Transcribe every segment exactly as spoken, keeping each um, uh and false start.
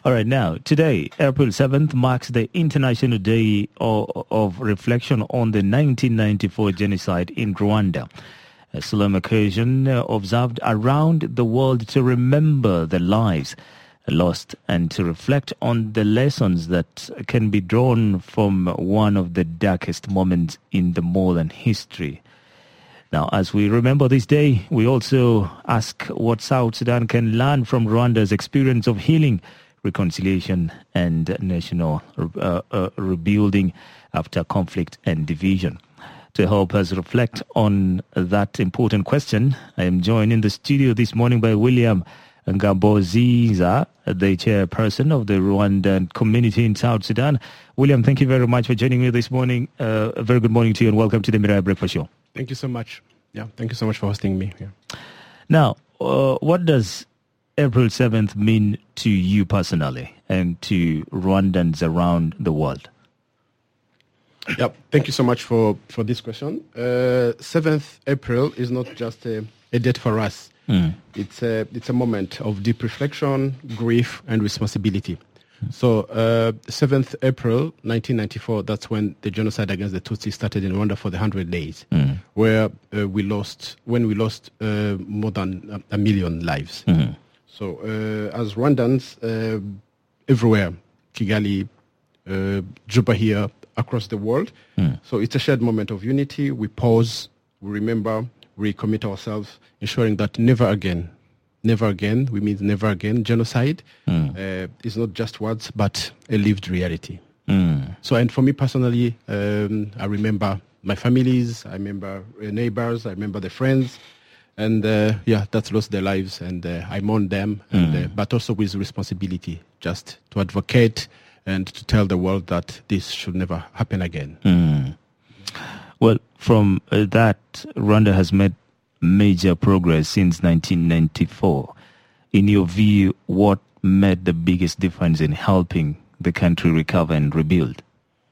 All right, now, today, April seventh, marks the International Day of, of Reflection on the nineteen ninety-four genocide in Rwanda. A solemn occasion uh, observed around the world to remember the lives lost and to reflect on the lessons that can be drawn from one of the darkest moments in the modern history. Now, as we remember this day, we also ask what South Sudan can learn from Rwanda's experience of healing, reconciliation, and national uh, uh, rebuilding after conflict and division. To help us reflect on that important question, I am joined in the studio this morning by William Ngaboziza, the chairperson of the Rwandan community in South Sudan. William, thank you very much for joining me this morning. Uh, a very good morning to you and welcome to the Mirai Breakfast Show. Thank you so much. Yeah, thank you so much for hosting me here. Now, uh, what does April seventh mean to you personally and to Rwandans around the world? Yeah, thank you so much for, for this question. Uh, seventh April is not just a, a date for us. Mm. It's a it's a moment of deep reflection, grief, and responsibility. Mm. So, uh, seventh April nineteen ninety-four, that's when the genocide against the Tutsi started in Rwanda for the hundred days, mm. where uh, we lost when we lost uh, more than a, a million lives. Mm. So, uh, as Rwandans, uh, everywhere, Kigali, uh, Juba here, across the world. Mm. So it's a shared moment of unity. We pause, we remember, we commit ourselves, ensuring that never again, never again, we mean never again, genocide mm. uh, is not just words, but a lived reality. Mm. So, and for me personally, um, I remember my families, I remember uh, neighbors, I remember the friends, and uh, yeah, that's lost their lives, and uh, I mourn them, mm. and, uh, but also with responsibility, just to advocate and to tell the world that this should never happen again. Mm. Well, from uh, that, Rwanda has made major progress since nineteen ninety-four. In your view, what made the biggest difference in helping the country recover and rebuild?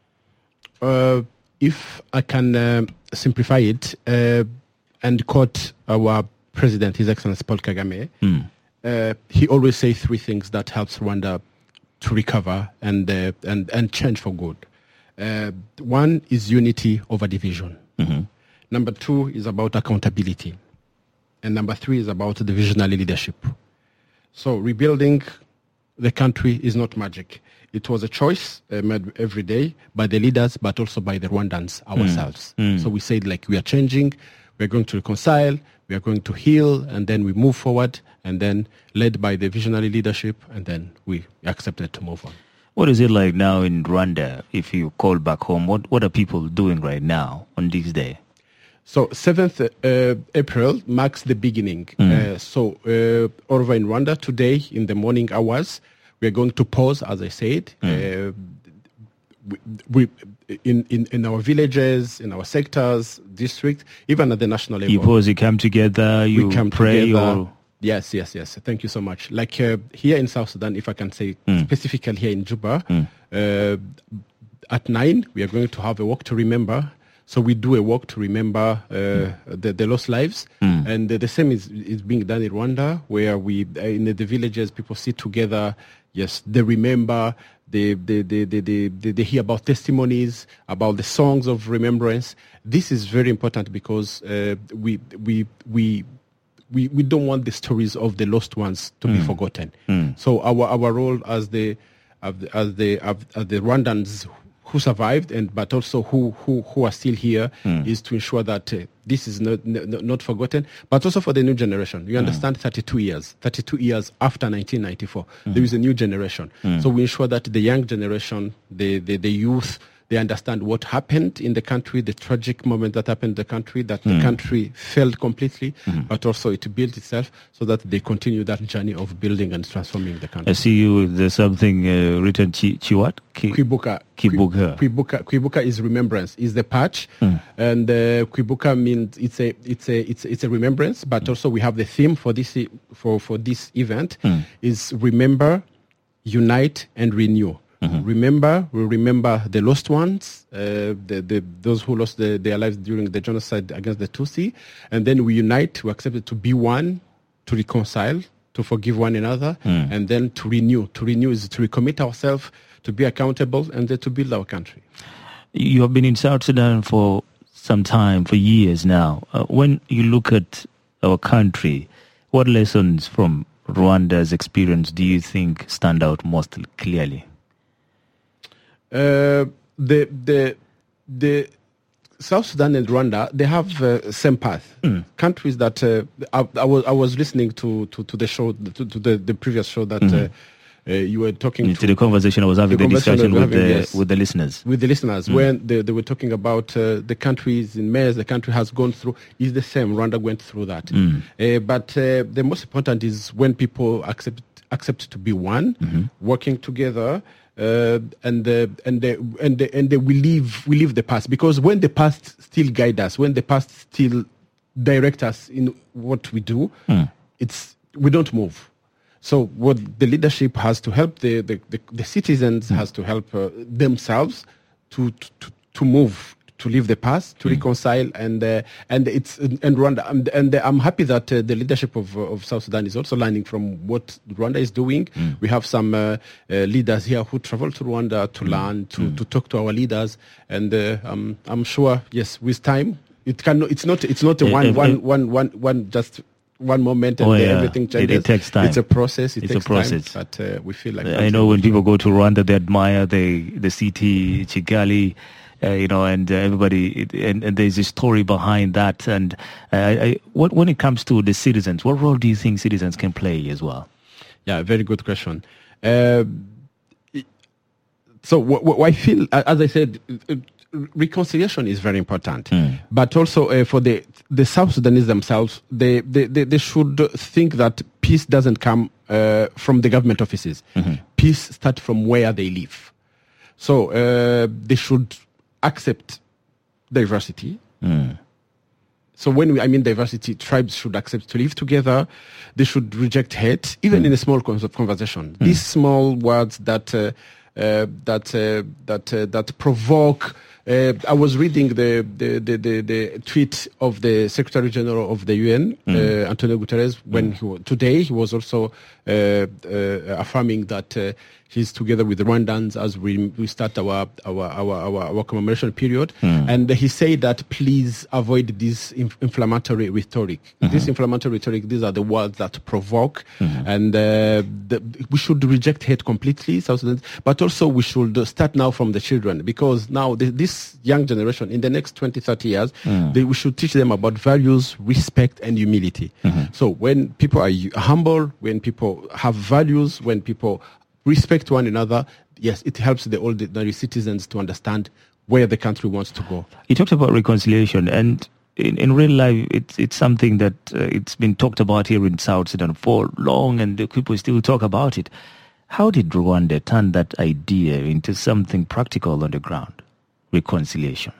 Uh, if I can uh, simplify it uh, and quote our president, His Excellency Paul Kagame, mm. uh, he always says three things that helps Rwanda to recover and uh, and and change for good. Uh, one is unity over division. Mm-hmm. Number two is about accountability, and number three is about the visionary leadership. So rebuilding the country is not magic. It was a choice uh, made every day by the leaders, but also by the Rwandans ourselves. Mm. Mm. So we said, like, we are changing, we are going to reconcile, we are going to heal, and then we move forward, and then led by the visionary leadership, and then we accepted to move on. What is it like now in Rwanda? If you call back home, what, what are people doing right now on this day? So seventh uh, April marks the beginning. Mm. Uh, so uh, over in Rwanda today, in the morning hours, we are going to pause, as I said. Mm. Uh, we, we in, in, in our villages, in our sectors, districts, even at the national level. You pause, you come together, you we come pray together. or... Yes, yes, yes. Thank you so much. Like uh, here in South Sudan, if I can say mm. specifically here in Juba, mm. uh, at nine, we are going to have a walk to remember. So we do a walk to remember uh, mm. the, the lost lives. Mm. And uh, the same is, is being done in Rwanda, where we, uh, in the, the villages, people sit together. Yes, they remember, they, they, they, they, they, they, they hear about testimonies, about the songs of remembrance. This is very important because uh, we, we, we, We, we don't want the stories of the lost ones to mm. be forgotten. Mm. So our, our role as the as the as the, as the Rwandans who survived and but also who who, who are still here mm. is to ensure that uh, this is not, not not forgotten. But also for the new generation, you understand, mm. thirty-two years, thirty-two years after nineteen ninety-four, mm. there is a new generation. Mm. So we ensure that the young generation, the the, the youth, they understand what happened in the country, the tragic moment that happened in the country, that mm. the country failed completely, mm. but also it built itself so that they continue that journey of building and transforming the country. I see you, there's something uh, written, chi, chi what? Ki, Kwibuka. Kwibuka. Kwibuka. Kwibuka is remembrance, is the patch. Mm. And uh, Kwibuka means it's a, it's a, it's, it's a remembrance, but mm. also we have the theme for this, for, for this event mm. is remember, unite, and renew. Mm-hmm. Remember, we remember the lost ones, uh, the, the, those who lost the, their lives during the genocide against the Tutsi, and then we unite, we accept it to be one, to reconcile, to to forgive one another, mm. and then to renew. To renew is to recommit ourselves, to be accountable, and then to build our country. You have been in South Sudan for some time, for years now. Uh, when you look at our country, what lessons from Rwanda's experience do you think stand out most clearly? Uh, the the the South Sudan and Rwanda, they have uh, same path. Mm. Countries that uh, I, I was I was listening to, to, to the show to, to the, the previous show that mm-hmm. uh, uh, you were talking to, to the conversation I was having the, the discussion with having, the yes, with the listeners with the listeners mm. when they, they were talking about uh, the countries in mess the country has gone through is the same. Rwanda went through that, mm. uh, but uh, the most important is when people accept accept to be one, mm-hmm. working together. Uh, and uh, and they, and they, and they, we leave we leave the past, because when the past still guide us, when the past still direct us in what we do, mm. it's we don't move. So what the leadership has to help the the, the, the citizens mm. has to help uh, themselves to, to to move, to leave the past, to mm. reconcile, and uh, and it's and Rwanda, and, and I'm happy that uh, the leadership of of South Sudan is also learning from what Rwanda is doing. Mm. We have some uh, uh, leaders here who travel to Rwanda to mm. learn, to, mm. to talk to our leaders, and uh, um, I'm sure, yes, with time, it can. It's not. It's not a one, uh, one, uh, one, one, one, just one moment and oh, yeah. everything changes. It, it takes time. It's a process. It it's takes a process. time, but uh, we feel like. I know when people go to Rwanda, they admire the the city, Kigali. Uh, you know, and uh, everybody, and, and there's a story behind that. And uh, I, what, when it comes to the citizens, what role do you think citizens can play as well? Yeah, very good question. Uh, so what, what I feel, as I said, reconciliation is very important, mm. but also uh, for the the South Sudanese themselves, they they, they, they should think that peace doesn't come uh, from the government offices. Mm-hmm. Peace starts from where they live. So uh, they should accept diversity. Mm. So when we, I mean diversity, tribes should accept to live together. They should reject hate, even mm. in a small conversation. Mm. These small words that uh, uh, that uh, that uh, that provoke. Uh, I was reading the the, the, the the tweet of the Secretary General of the U N, mm. uh, Antonio Guterres, when mm. he, today he was also uh, uh, affirming that uh, he's together with the Rwandans as we we start our our our our, our commemoration period, mm. and he said that please avoid this inf- inflammatory rhetoric. Mm-hmm. This inflammatory rhetoric, these are the words that provoke, mm-hmm. and uh, the, we should reject hate completely, South Sudan, but also we should start now from the children, because now the, this young generation, in the next twenty, thirty years, mm. they, we should teach them about values, respect, and humility. Mm-hmm. So when people are humble, when people have values, when people respect one another, yes, it helps the ordinary citizens to understand where the country wants to go. You talked about reconciliation, and in, in real life, it's it's something that uh, it's been talked about here in South Sudan for long, and the people still talk about it. How did Rwanda turn that idea into something practical on the ground? Reconciliation.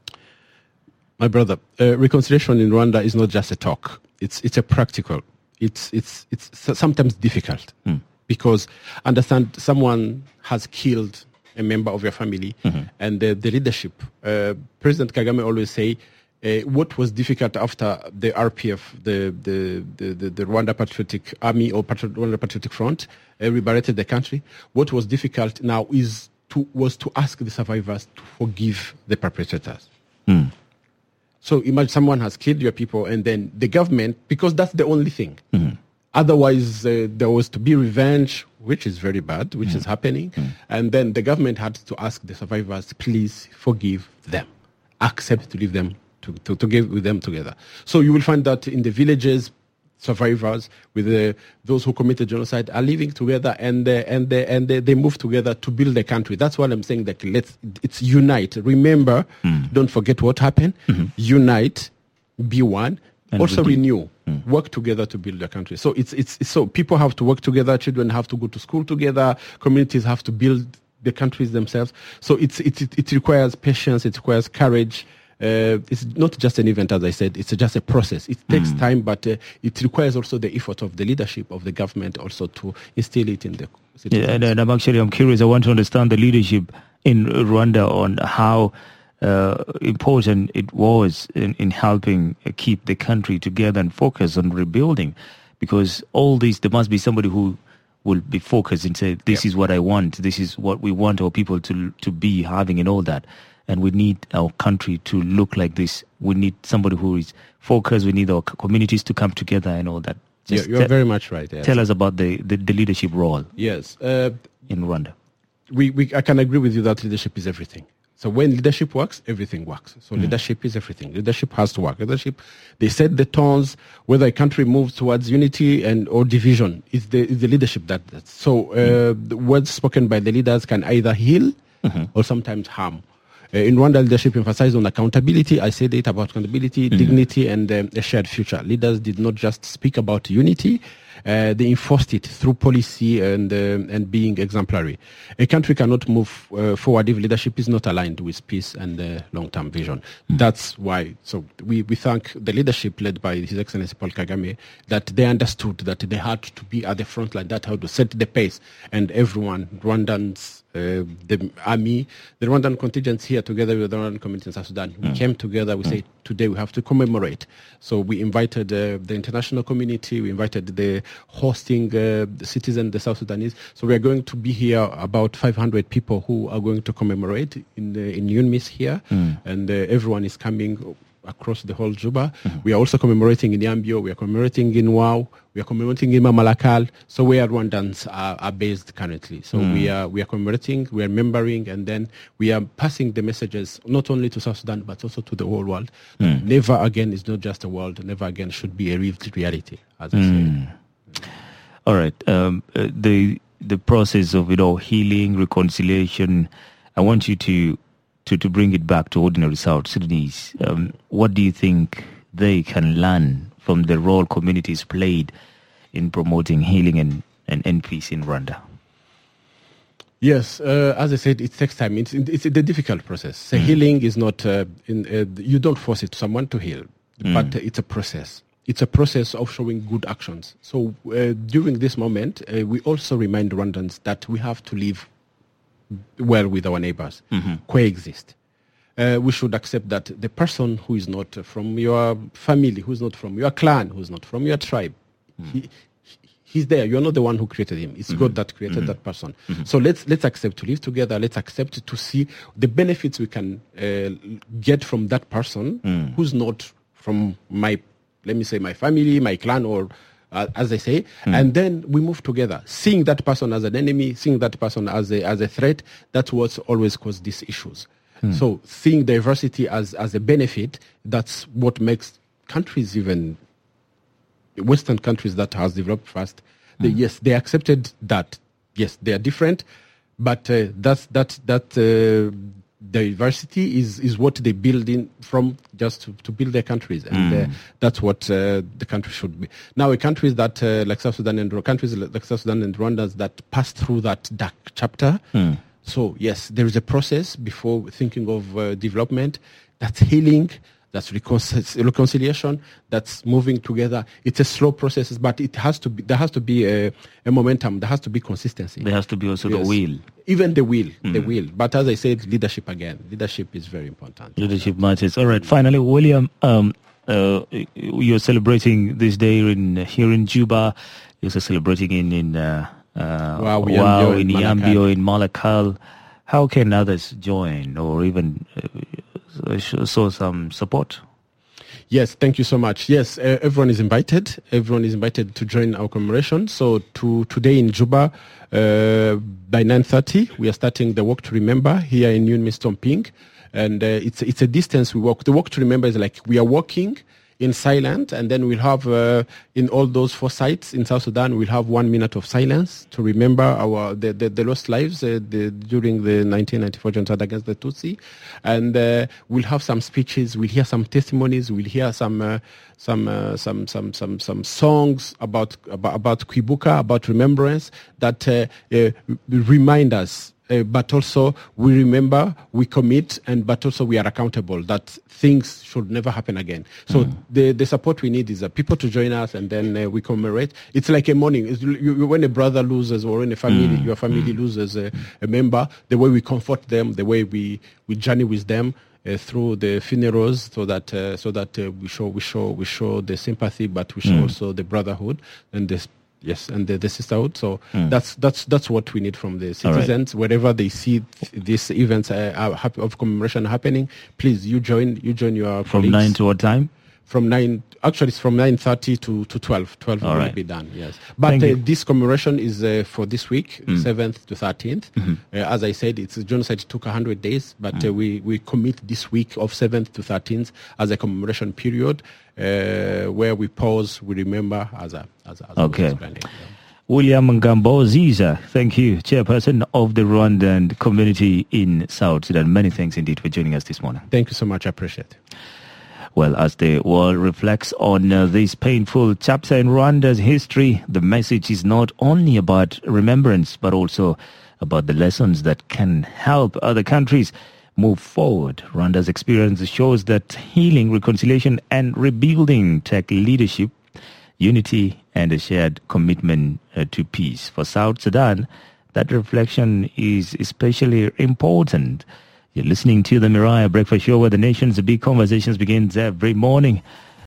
My brother, uh, reconciliation in Rwanda is not just a talk. It's it's a practical. It's it's it's sometimes difficult. Mm. Because understand, someone has killed a member of your family, mm-hmm. and the, the leadership. Uh, President Kagame always say, uh, what was difficult after the R P F, the the, the, the, the Rwanda Patriotic Army or Patri- Rwanda Patriotic Front, uh, liberated the country. What was difficult now is to was to ask the survivors to forgive the perpetrators. Mm. So imagine someone has killed your people, and then the government, because that's the only thing. Mm-hmm. Otherwise, uh, there was to be revenge, which is very bad, which mm. is happening. Mm. And then the government had to ask the survivors, please forgive them. Accept to leave them, to, to, to give with them together. So you will find that in the villages, survivors, with the, those who committed genocide, are living together, and uh, and they, and they, they move together to build the country. That's what I'm saying, that let's, it's unite. Remember, mm. don't forget what happened. Mm-hmm. Unite, be one. And also renew, mm. work together to build a country. So it's, it's it's so people have to work together. Children have to go to school together. Communities have to build the countries themselves. So it's it it, it requires patience. It requires courage. Uh, it's not just an event, as I said. It's just a process. It takes mm. time, but uh, it requires also the effort of the leadership of the government also to instill it in the citizens. Yeah, and, and I'm actually I'm curious. I want to understand the leadership in Rwanda on how Uh, important it was in, in helping uh, keep the country together and focus on rebuilding. Because all these, there must be somebody who will be focused and say, this yep. is what I want, this is what we want our people to to be having and all that. And we need our country to look like this. We need somebody who is focused. We need our communities to come together and all that. Just yeah, you're te- very much right. Yes. Tell us about the, the, the leadership role yes. uh, in Rwanda. We, we I can agree with you that leadership is everything. So when leadership works, everything works. So mm. leadership is everything. Leadership has to work. Leadership, they set the tones, whether a country moves towards unity and or division. It's the, it's the leadership that does. So uh, mm. the words spoken by the leaders can either heal mm-hmm. or sometimes harm. Uh, in Rwanda, leadership emphasized on accountability. I said it about accountability, mm. dignity, and um, a shared future. Leaders did not just speak about unity. Uh, they enforced it through policy and uh, and being exemplary. A country cannot move uh, forward if leadership is not aligned with peace and uh, long-term vision. Mm. That's why. So we, we thank the leadership led by His Excellency Paul Kagame that they understood that they had to be at the front line. That how to set the pace, and everyone, Rwandans. Uh, the army, the Rwandan contingents here together with the Rwandan community in South Sudan. We mm. came together, we mm. said today we have to commemorate. So we invited uh, the international community, we invited the hosting uh, the citizens, the South Sudanese. So we are going to be here, about five hundred people who are going to commemorate in, uh, in UNMISS here. Mm. And uh, everyone is coming across the whole Juba. Mm-hmm. We are also commemorating in Yambio, we are commemorating in Wau, we are commemorating in Mamalakal, so where Rwandans are, are based currently. So mm. we are we are commemorating, we are remembering, and then we are passing the messages not only to South Sudan but also to the whole world. Mm. Never again is not just a world, never again should be a lived reality, as I mm. say. All right. Um, uh, the the process of, you know, healing, reconciliation, I want you to To, to bring it back to ordinary South Sudanese. Um, what do you think they can learn from the role communities played in promoting healing and, and, and peace in Rwanda? Yes, uh, as I said, it takes time. It's, it's a difficult process. So mm. healing is not, uh, in, uh, you don't force it to someone to heal, mm. but uh, it's a process. It's a process of showing good actions. So uh, during this moment, uh, we also remind Rwandans that we have to live well with our neighbors, mm-hmm. coexist. Uh, we should accept that the person who is not from your family, who is not from your clan, who is not from your tribe, mm. he, he's there. You're not the one who created him. It's mm-hmm. God that created mm-hmm. that person. Mm-hmm. So let's let's accept to live together. Let's accept to see the benefits we can uh, get from that person mm. who's not from my, let me say, my family, my clan, or Uh, as I say, mm. and then we move together. Seeing that person as an enemy, seeing that person as a as a threat, that's what's always caused these issues. Mm. So seeing diversity as, as a benefit, that's what makes countries, even Western countries that has developed fast, mm. they, yes, they accepted that. Yes, they are different, but uh, that's, that, that uh, diversity is, is what they build in from just to, to build their countries, and mm. uh, that's what uh, the country should be. Now, countries that uh, like South Sudan and countries like South Sudan and Rwanda that pass through that dark chapter. Mm. So yes, there is a process before thinking of uh, development. That's healing. That's recon- reconciliation. That's moving together. It's a slow process, but it has to be. There has to be a, a momentum. There has to be consistency. There has to be also yes. the will. Even the will, mm. the will. But as I said, leadership again. Leadership is very important. Leadership matters. All right. Finally, William, um, uh, you're celebrating this day in here in Juba. You're also celebrating in in uh, uh, wow, wow, in Yambio, in Malakal. How can others join or even uh, show some support? Yes, thank you so much. Yes, uh, everyone is invited. Everyone is invited to join our commemoration. So to today in Juba, uh, by nine thirty, we are starting the Walk to Remember here in UNMISS Tomping. And uh, it's, it's a distance we walk. The Walk to Remember is like we are walking in silence, and then we'll have, uh, in all those four sites in South Sudan, we'll have one minute of silence to remember our the, the, the lost lives uh, the, during the nineteen ninety-four genocide against the Tutsi. And uh, we'll have some speeches, we'll hear some testimonies, we'll hear some uh, some, uh, some some some some songs about about, about Kwibuka, about remembrance that uh, uh, remind us. Uh, but also we remember, we commit, and but also we are accountable that things should never happen again. So mm. the, the support we need is uh, people to join us, and then uh, we commemorate. It's like a mourning. It's, you, you, when a brother loses, or when a family, mm. your family mm. loses a, a member, the way we comfort them, the way we, we journey with them, uh, through the funerals, so that uh, so that uh, we show we show we show the sympathy, but we show mm. also the brotherhood and the yes and the, the sisterhood. So mm. that's that's that's what we need from the citizens. Right. Wherever they see th- these events uh, are happy, of commemoration happening, please you join you join your from colleagues. nine to what time? From nine, actually, it's from nine thirty to, to twelve. Twelve All will right. be done. Yes, but uh, this commemoration is uh, for this week, Mm. seventh to thirteenth. Mm-hmm. Uh, as I said, it's genocide took a hundred days, but mm. uh, we we commit this week of seventh to thirteenth as a commemoration period, uh, where we pause, we remember as a as a. As Okay. a yeah. William Ngambo Ziza, thank you, Chairperson of the Rwandan community in South Sudan. Many thanks indeed for joining us this morning. Thank you so much. I appreciate it. Well, as the world reflects on uh, this painful chapter in Rwanda's history, the message is not only about remembrance, but also about the lessons that can help other countries move forward. Rwanda's experience shows that healing, reconciliation, and rebuilding take leadership, unity, and a shared commitment uh, to peace. For South Sudan, that reflection is especially important. You're listening to the Mariah Breakfast Show, where the nation's big conversations begins every morning.